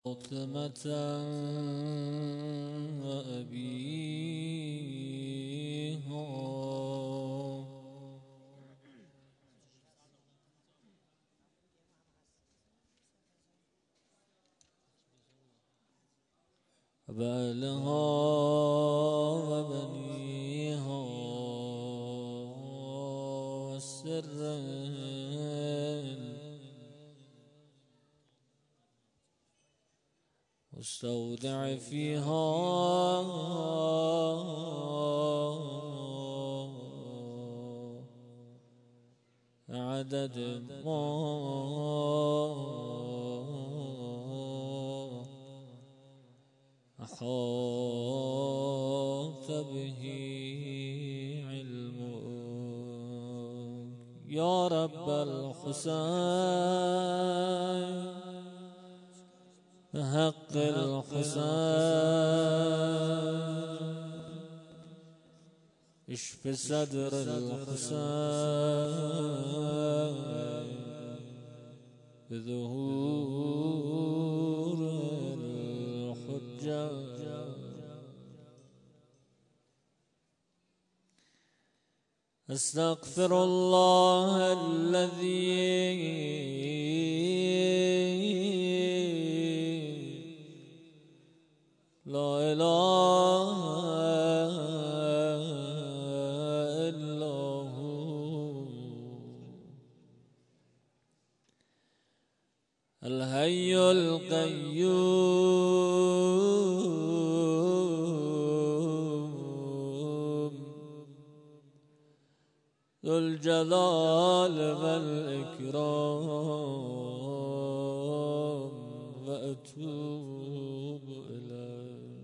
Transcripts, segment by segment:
فاطمة وأبيها وبعلها وبنيها والسر واستودع فيها عدد ما أحاط به علمك يا رب الحسين بحق الحسين اشف صدر الحسين بظهور الحجة استغفر الله الذي لا إله إلا هو الحي القيوم ذو الجلال والإكرام وأتوب إليه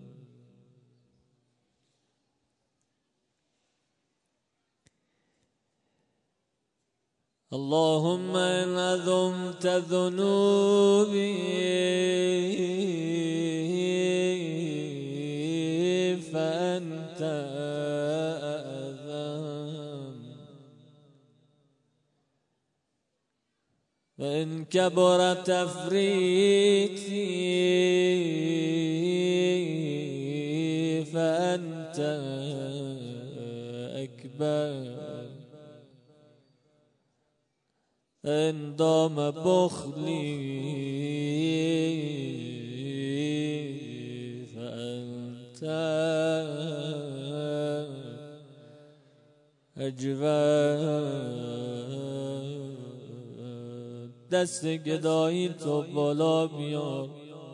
اللهم إن عظمت ذنوبي فأنت أعظم وإن كبر تفريطي فأنت أكبر إن دام بخلي فأنت أجود دست گدایی تو بالا بیار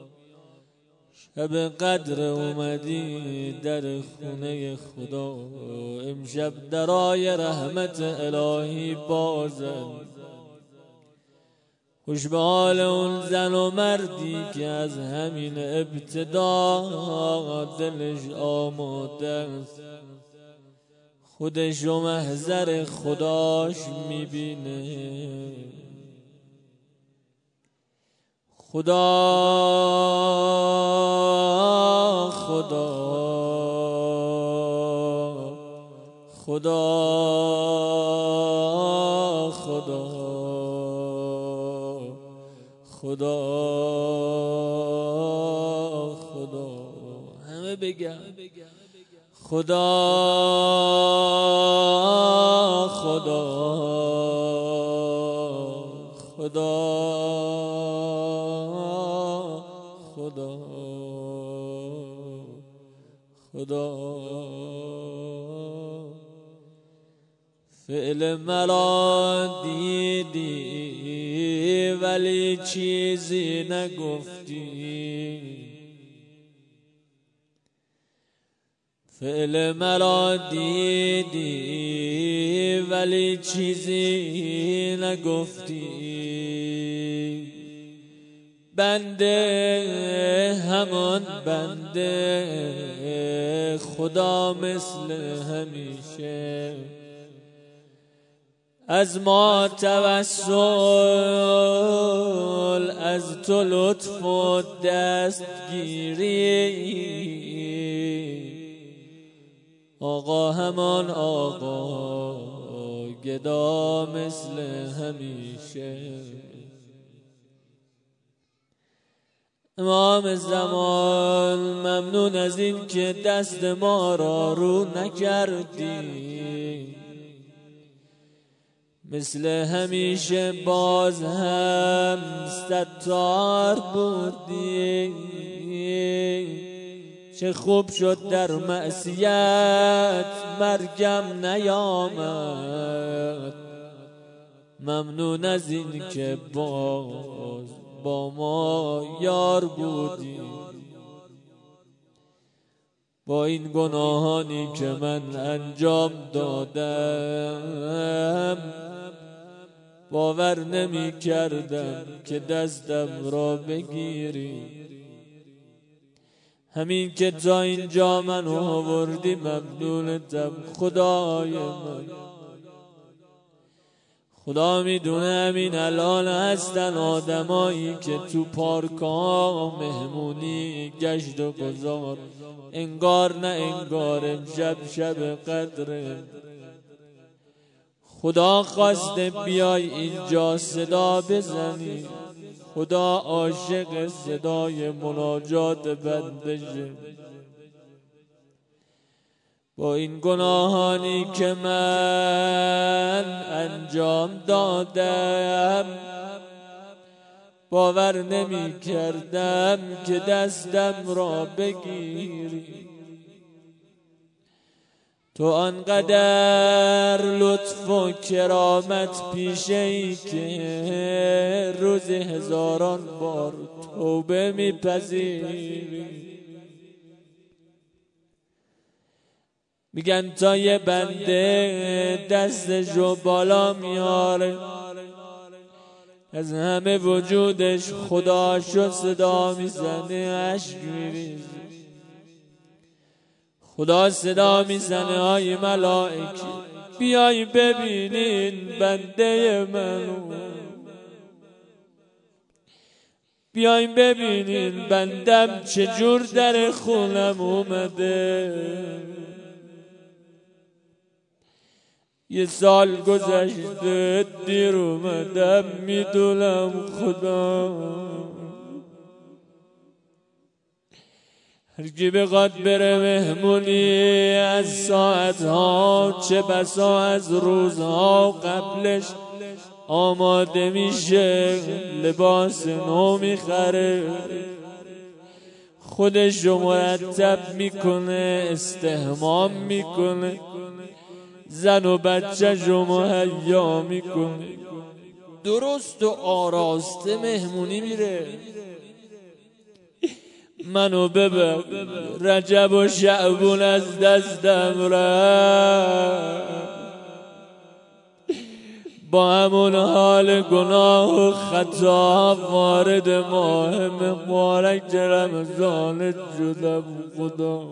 شب قدر اومدی در خونه خدا امشب درای رحمت الهی بازن خوش به حال اون زن و مردی که از همین ابتدا دلش آماده است خودش و محضر خداش میبینه خدا خدا خدا خدا خدا خدا همه بگم خدا خدا خدا خدا خدا فعل مرا دیدی ولی چیزی نگفتی فعل مرا دیدی ولی چیزی نگفتی بنده همان بنده خدا مثل همیشه از ما توسل از تو لطف و دستگیری آقا همان آقا گدا مثل همیشه امام زمان ممنون از این که دست ما را رو نکردی، مثل همیشه باز هم ستار بودی. چه خوب شد در معصیت مرگم نیامد، ممنون از این که باز با ما یار بودی. با این گناهانی که من انجام دادم باور نمی کردم که دستم را بگیری. همین که تا اینجا من آوردی ممنونتم خدای من. خدا میدونه همین الان هستن آدمایی که تو پارک‌ها مهمونی گشت و گذار، انگار نه انگار امشب شب قدره. خدا خواسته بیای اینجا صدا بزنی، خدا عاشق صدای مناجات بندشه. با این گناهانی که من انجام دادم باور نمی کردم که دستم را بگیری. تو آنقدر لطف و کرامت پیشه ای که روز هزاران بار توبه میپذیری. میگن تا یه بنده دستشو بالا میاره از همه وجودش خداشو صدا میزنه، اشک میریزه. خدا صدا میزنه های ملائکه بیای ببینین بنده منو، بیاین ببینین بندم چجور در خونم اومده. یه سال گذشته دیر اومدم میدونم خدا. هر کی بخواد بره مهمونی از ساعتها چه بسا از روزها قبلش آماده میشه، لباس نو میخره، خودشو مرتب میکنه، استحمام میکنه، زن و بچه‌شو مهیا میکنه، درست و آراسته مهمونی میره. منو ببر رجب و شعبون از دستم رفت، با همون حال گناه و خطا وارد ماه مبارک رمضان شدم. خدا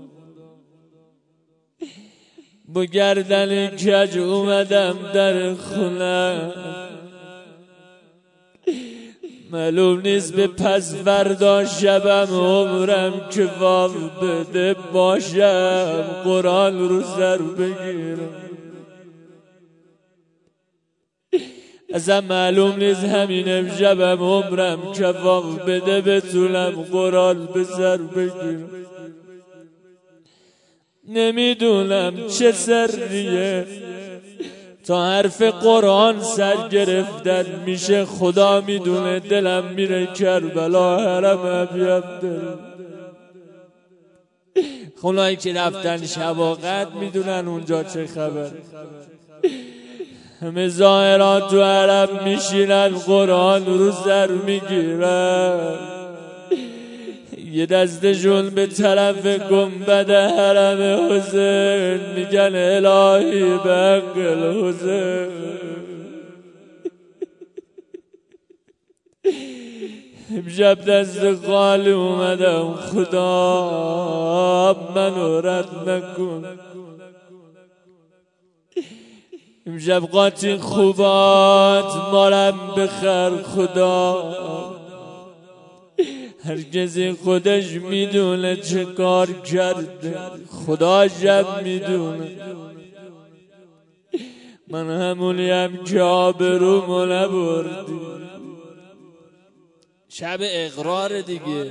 با گردن کج اومدم در خونه، معلوم نیست به پس فردا شبم عمرم که واو بده باشم قرآن رو سر بگیرم. اصلا معلوم نیست همین امشبم عمرم که واو بده بتونم قرآن به سر بگیرم. نمیدونم چه سریه تا حرف قرآن سر گرفتن میشه، خدا میدونه دلم میره کربلا حرم ابیض. اونایی که رفتن شواقت میدونن اونجا چه خبر. همه ظاهران تو حرم میشینن قرآن رو سر میگیرن، یه دستشون به طرف گنبد حرم حسین میگن الهی بقل حسین. امشب دست خالی اومدم، خدا منو رد نکن. امشب قاطی خوبات مارم بخر خدا. هر کسی خودش میدونه چه کار کرده، خدا شب میدونه. من همونیم که آبرومو نبردی، شب اقرار دیگه.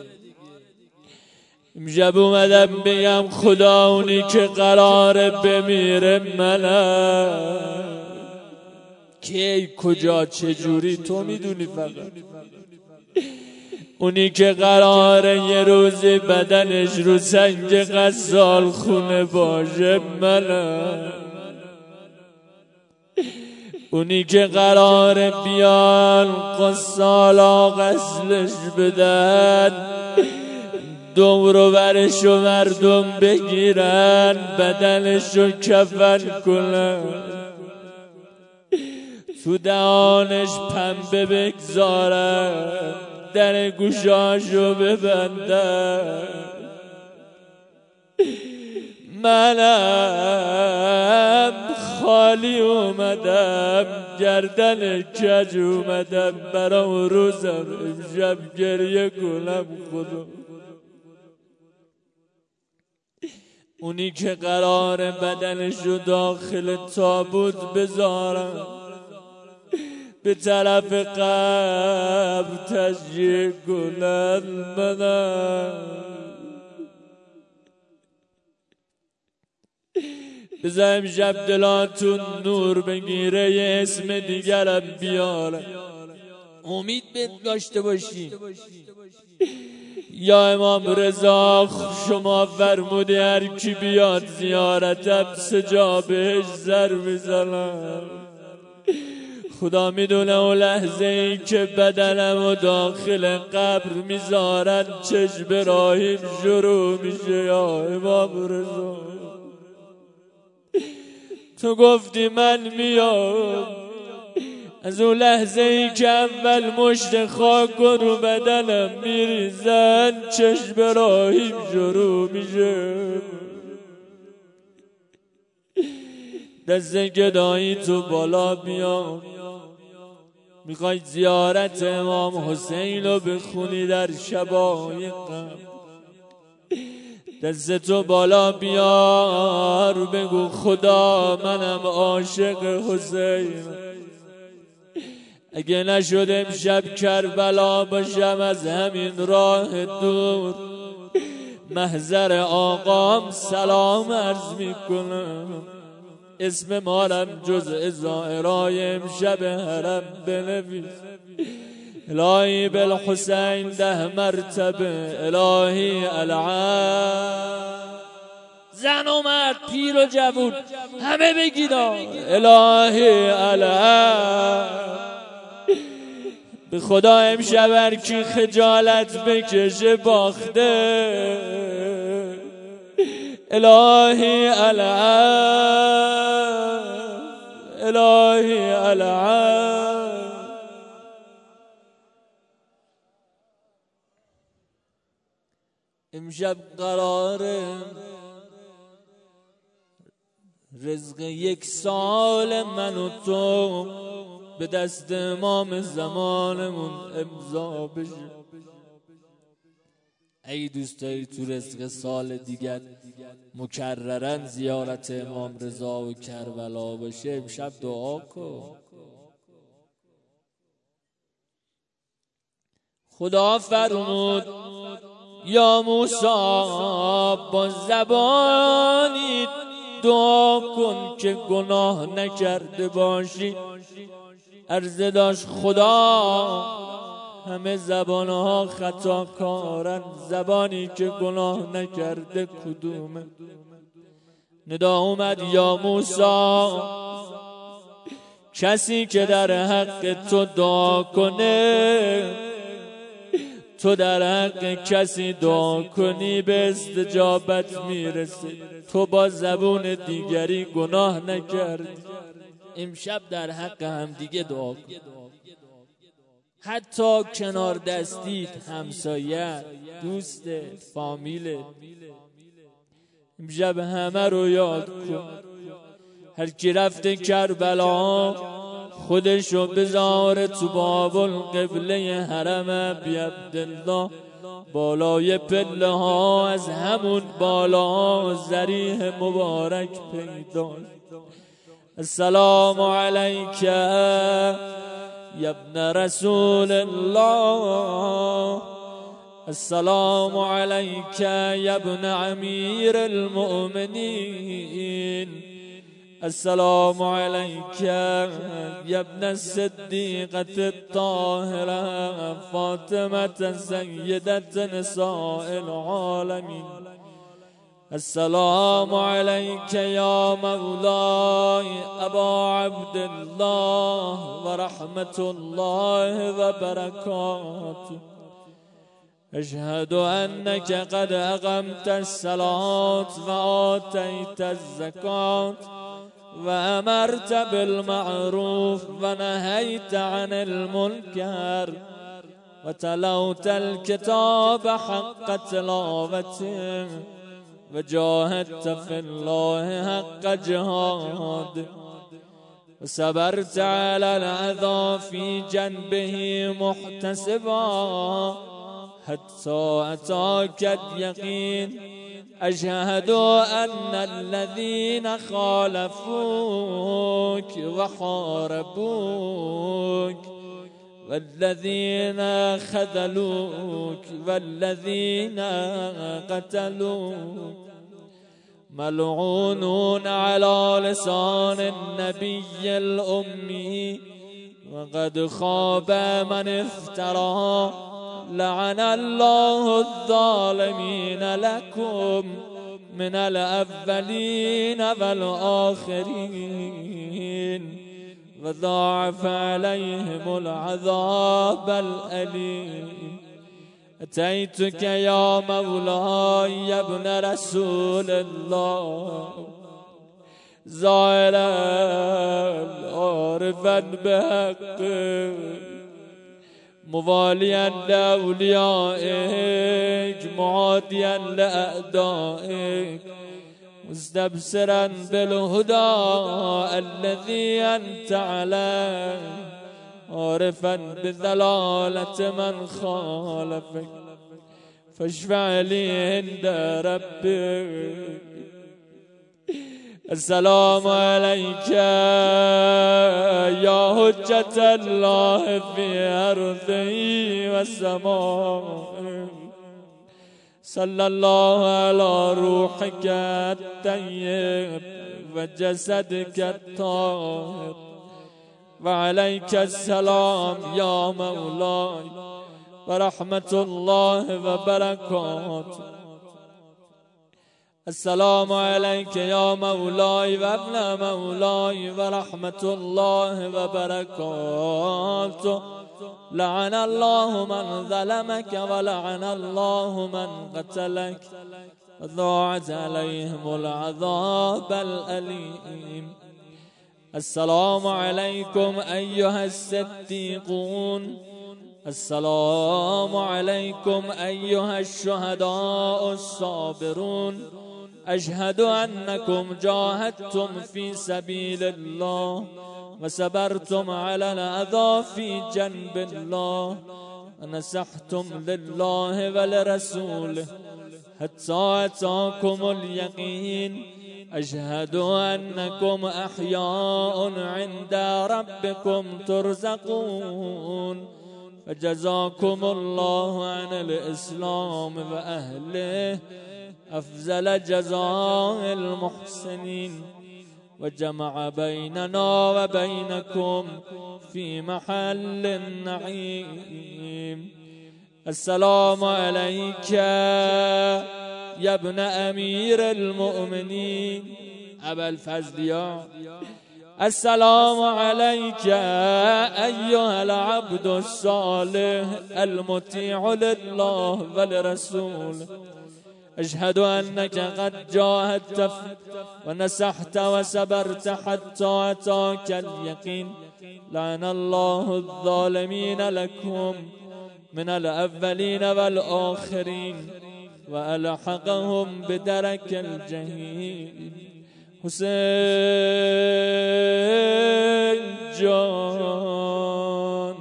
امشب اومدم بگم خدا اونی که قراره بمیره منم، کی کجا چجوری تو میدونی فقط. اونی که قراره یه روزی بدنش رو سنگ غسال خونه باشه منم. اونی که قراره بیان قصالا غسلش بدن، دور و برشو مردم بگیرن بدنشو کفن کنن، تو دهانش پنبه بگذارن، در گوشاشو ببندن. منم خالی اومدم، گردن کج اومدم، برام روزم امشب گریه کنم خدا. اونی که قرار بدنشو داخل تابوت بذارم، به طرف قبر تشییع کنن منم. بذار امشب دلاتون نور بگیره، یه اسم دیگرم بیارم، امید داشته باشی. یا امام رضا شما فرمودی هر کی بیاد زیارتم سجا بهش زر میزنم. خدا میدونه اون لحظه ای که بدنم و داخل قبر میذارن چشم راهیم شروع میشه. یا امام رضا تو گفتی من میام، از اون لحظه ای که اول مشت خاک رو بدنم میریزن چشم راهیم شروع میشه. دست گدایی تو بالا بیام، میخوای زیارت امام حسین رو بخونی در شبای قبر. دست تو بالا بیار بگو خدا منم عاشق حسین، اگه نشد امشب کربلا باشم از همین راه دور محضر آقام سلام عرض میکنم. اسم مارم جزء زائرای امشب حرم بنویس. الهی بالحسین 10 مرتبه، الهی العب. زن و مرد پیر و جوون همه بگید الهی العب. به خدا امشب هر کی خجالت بکشه باخته. الهی العب، الهی العب. امشب قراره رزق 1 سال من و تو به دست امام زمانمون امضا بشه. ای دوست داری تو رزق سال دیگر مکررن زیارت امام رضا و کربلا باشه، امشب دعا کن. خدا فرمود یا موسی با زبانی دعا کن که گناه نکرده باشی. عرضه داشت خدا همه زبانها خطا کارن، زبانی که گناه نکرده کدومه؟ ندا اومد یا موسی کسی که در حق تو دعا کنه، تو در حق کسی دعا کنی به استجابت میرسه. تو با زبون دیگری گناه نکردی، امشب در حق هم دیگه دعا کن. حتی کنار دستیت، همسایه، دوست، فامیل، امشب همه رو یاد کن. هر کی رفته کربلا خودشو بذاره تو باب القبله حرم ابی عبدالله، بالای پله ها از همون بالا ذریح مبارک پیدا. السلام علیک يا ابن رسول الله. السلام عليك يا ابن أمير المؤمنين. السلام عليك يا ابن الصديقة الطاهرة فاطمة سيدة نساء العالمين. السلام عليك يا مولاي أبا عبد الله ورحمة الله وبركاته. أشهد أنك قد أقمت الصلاة وآتيت الزكاة وأمرت بالمعروف ونهيت عن المنكر وتلوت الكتاب حق تلاوته وجاهدت في الله حق جهاده وصبرت على الأذى في جنبه محتسبا حتى أتاك اليقين. أشهد أن الذين خالفوك وحاربوك والذين خذلوك والذين قتلوك ملعونون على لسان النبي الأمي وقد خاب من افترى. لعن الله الظالمين لكم من الأولين والآخرين وضاعف عليهم العذاب الأليم. أتيتك يا مولاي يا ابن رسول الله زائلا عارفا بحقك مواليا لأوليائك معاديا لأعدائك مستبصرا بالهدى الذي أنت عليه عارفا بضلالة من خالفك فاشفع لي عند ربك. السلام عليك يا حجة الله في أرضه والسماء. صلى الله على روحك الطيب وجسدك الطاهر وعليك السلام يا مولاي ورحمة الله وبركاته. السلام عليك يا مولاي وابن مولاي ورحمة الله وبركاته. لعن الله من ظلمك ولعن الله من قتلك وضاعت عليهم العذاب الأليم. السلام عليكم أيها الصديقون. السلام عليكم أيها الشهداء الصابرون. أشهد أنكم جاهدتم في سبيل الله وصبرتم على الأذى في جنب الله ونصحتم لله ولرسوله حتى أتاكم اليقين. أشهد أنكم أحياء عند ربكم ترزقون. فجزاكم الله عن الإسلام وأهله أفضل جزاء المحسنين وجمع بيننا وبينكم في محل النعيم. السلام عليك يا ابن أمير المؤمنين أبا الفضل. السلام عليك أيها العبد الصالح المطيع لله ولرسوله. أشهد أنك قد جاهدت ونصحت وصبرت حتى أتاك اليقين. لعن الله الظالمين لكم من الأولين والآخرين وألحقهم بدرك الجحيم. حسين جان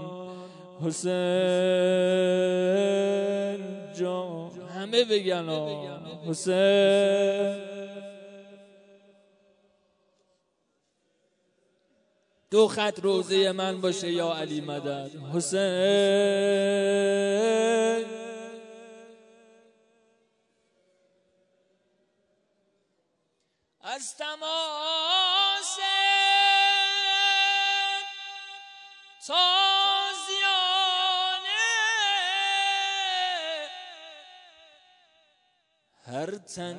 حسین جان همه بگن حسین. 2 خط روزه من باشه یا علی مدد. حسین از تماس تازیانه هر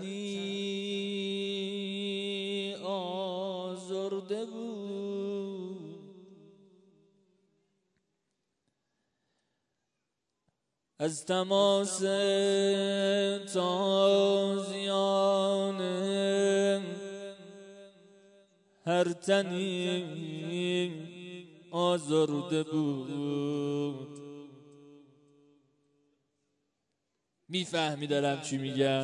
تنی آزرده بود، از تماس تازیانه هر تنی آزرده بود. میفهمی دارم چی میگم؟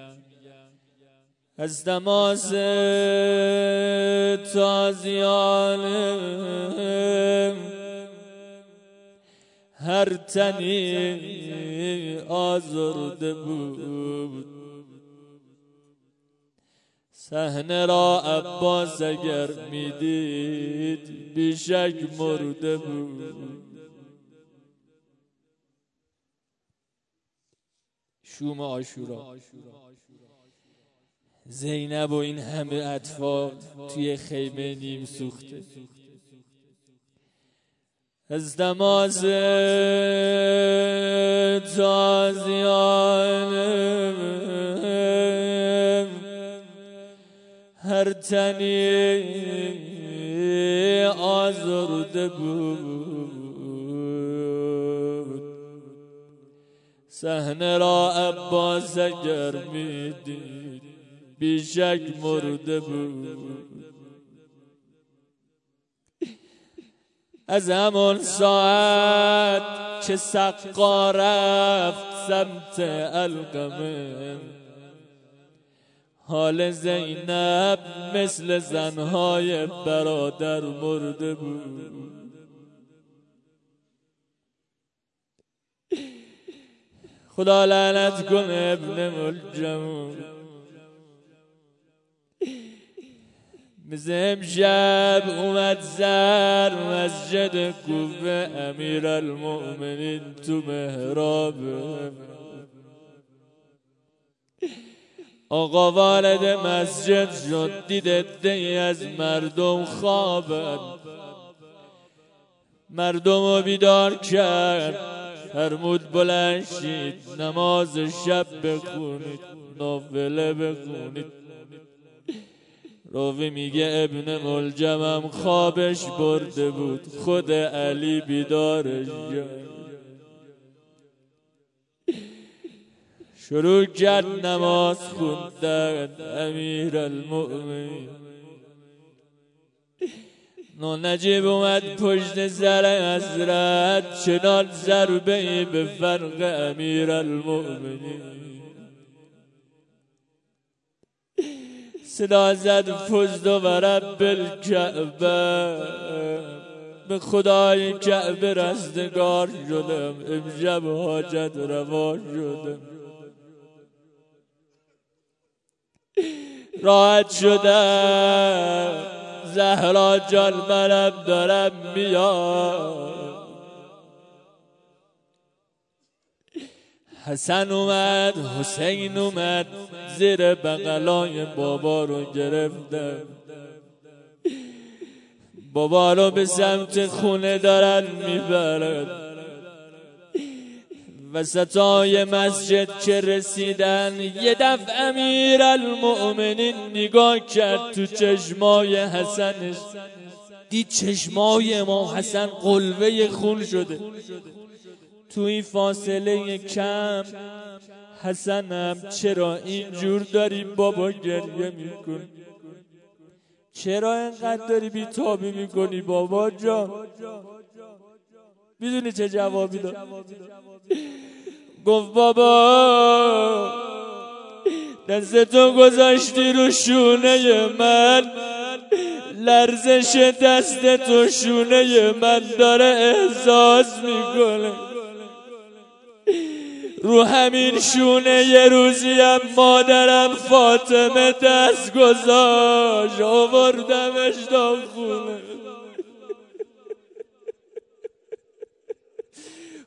از تماس تازیانه هر تنی آزرده بود. صحنه را عباس اگر میدید بیشک مرده بود. شوم عاشورا، زینب و این همه اطفال توی خیمه نیم سوخته. از تماس تازیانه هر تنی آزرده بود. صحنه را عباس اگر میدید بیشک مرده بود. از همون ساعت که سقا رفت سمت القمه حال زینب مثل زنهای برادر مرده بود. خدا لعنت کنه ابن ملجم، مثل امشب اومد زر مسجد کوفه امیر المؤمنین تو محراب. آقا وارد مسجد شد، دید عده‌ای از مردم خوابن، مردم رو بیدار کرد، فرمود بلند شید نماز شب بخونید، نافله بخونید. راوی میگه ابن ملجمم خوابش برده بود، خود علی بیدارش کرد. شروع کرد نماز خوندن امیر المؤمنین. نجیب اومد پشت سر حضرت، چنان ضربه‌ای به فرق امیر المؤمنین. صدا زد فزت و رب الکعبه، به خدای کعبه رستگار شدم، امشب حاجت روا شدم. راحت شدم، زهرا جان منم دارم میاد. حسن اومد، حسین اومد، زیر بغلای بابا رو گرفتن. بابا رو به سمت خونه دارن میبرن. وسطای مسجد که رسیدن، یه دفعه امیر المؤمنین نگاه کرد تو چشمای حسنش، دید چشمای امام حسن قلوه خون شده. تو این فاصله کم حسنم چرا اینجور داری بابا گریه میکنی؟ چرا اینقدر داری بیتابی میکنی بابا جان؟ میدونی چه جوابی داد؟ گفت بابا دستتو گذاشتی رو شونه من، لرزش دستتو شونه من داره احساس میکنه. رو همین شونه یه روزیم مادرم فاطمه دست گذاشت، آوردمش تا خونه.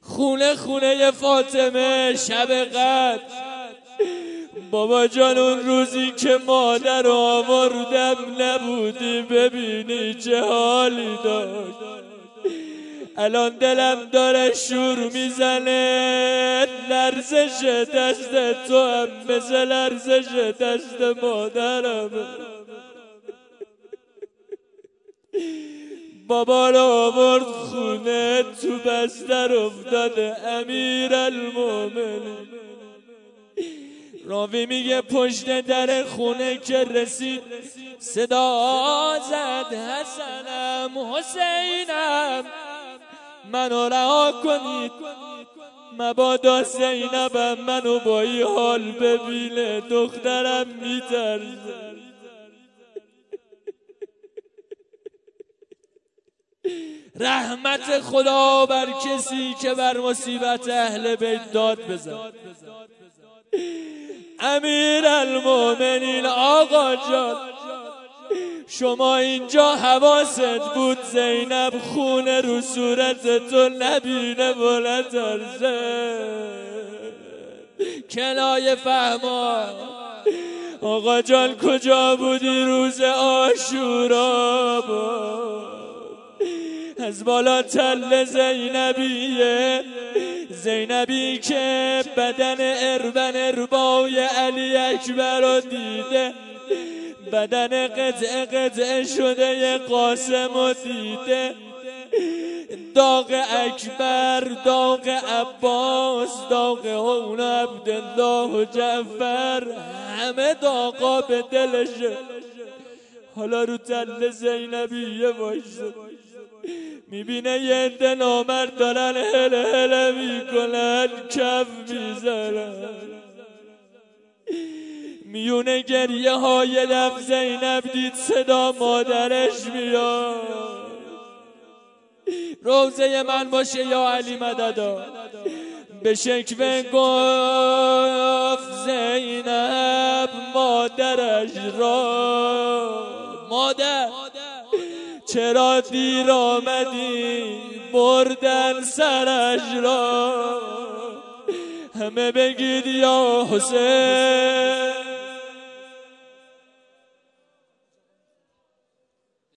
خونه خونه فاطمه شب قدر. بابا جان اون روزی که مادر آوردم نبودی، ببینی چه حالی داشت. الان دلم داره شور میزنه، لرزش دست تو هم مثل لرزش دست مادرم. بابا رو آورد خونه، تو بستر افتاده امیرالمومنین. راوی میگه پشت در خونه که رسید صدا زد حسنم حسینم منو رها کنید، مبادا زینبم منو با این حال ببینه، دخترم میترسه. رحمت خدا بر کسی که بر مصیبت اهل بیت داد بزن. امیرالمومنین آقا جان، شما اینجا حواست بود زینب خونه رو صورت تو نبینه و نترسه. کنایه فهما آقا جان کجا بودی روز عاشورا؟ از بالا تل زینبی که بدن اربای علی اکبر رو دیده، بدن قطعه شده قاسم رو دیده، داغ اکبر، داغ عباس، داغ اون عبدالله و جعفر، همه داغا به دلشه. حالا رو تل زینبیه وایسه، میبینه یه عده نامرد دارن هله هله میکنن، کف میزنن. میونه گریه های لب زینب دید صدا مادرش میاد. روزه من باشه یا علی مددا. به شکوه گفت زینب مادرش را، مادر چرا دیر آمدی بردن سرش را؟ همه بگید یا حسین